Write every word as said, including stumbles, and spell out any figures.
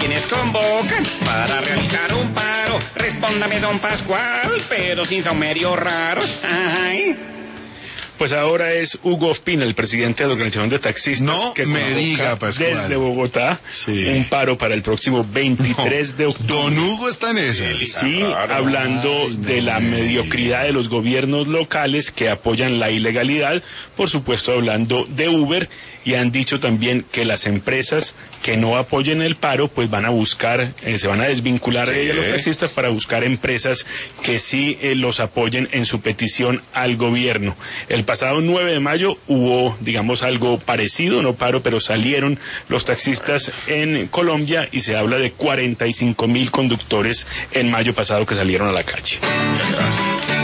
quienes convocan para realizar un paro. Respóndame, don Pascual, pero sin saumerio raro. Ay. Pues ahora es Hugo Ospina, el presidente de la Organización de Taxistas, no que me diga, Pascual, desde Bogotá, sí, un paro para el próximo veintitrés no, de octubre. Don Hugo está en eso. Sí, hablando Ay, no de la mediocridad de los gobiernos locales que apoyan la ilegalidad, por supuesto hablando de Uber, y han dicho también que las empresas que no apoyen el paro pues van a buscar, eh, se van a desvincular de sí. los taxistas para buscar empresas que sí eh, los apoyen en su petición al gobierno. El pasado nueve de mayo hubo, digamos, algo parecido, no paro, pero salieron los taxistas en Colombia y se habla de cuarenta y cinco mil conductores en mayo pasado que salieron a la calle. Muchas gracias.